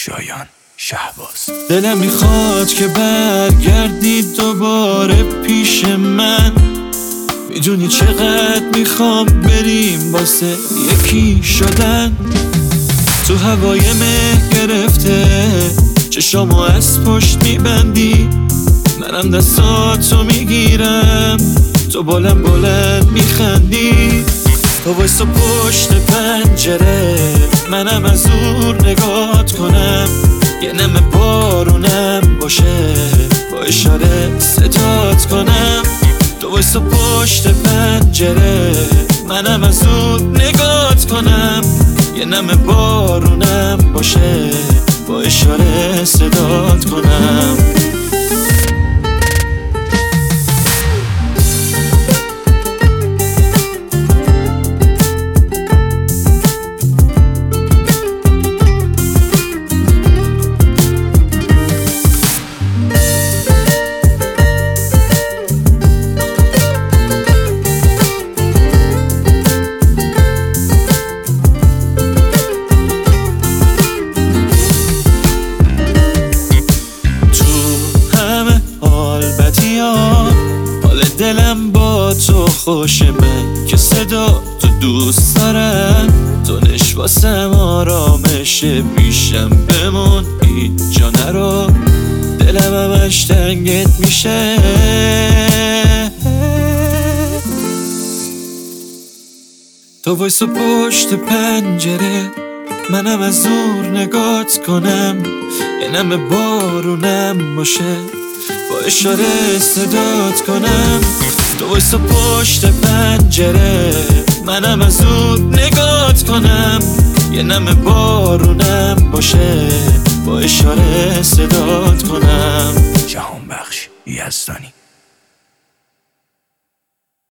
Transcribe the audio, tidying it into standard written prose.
شایان شهباز. دلم میخواد که برگردی دوباره پیش من، میدونی چقدر میخوام بریم واسه یکی شدن. تو هوای مه گرفته چشامو از پشت میبندی، منم دستاتو میگیرم تو بلند بلند میخندی. تو وایسا پشت پنجره منم از دور نگات کنم، یه نم بارونم باشه با اشاره صدات کنم. تو وایسا پشت پنجره منم از دور نگات کنم، یه نم بارونم باشه با اشاره صدات کنم. حال دلم با تو خوشه، من که صدا تو دوست دارم، تو نشواسم آرامشه، پیشم بمون هیچ جا نرو، دلم همش تنگت میشه. تو وایسا پشت پنجره منم از دور نگات کنم، یه نم بارونم باشه با اشاره صدات کنم. تو وایسا پشت پنجره منم از دور نگات کنم، یه نم بارونم باشه با اشاره صدات کنم. جهانبخش یزدانی.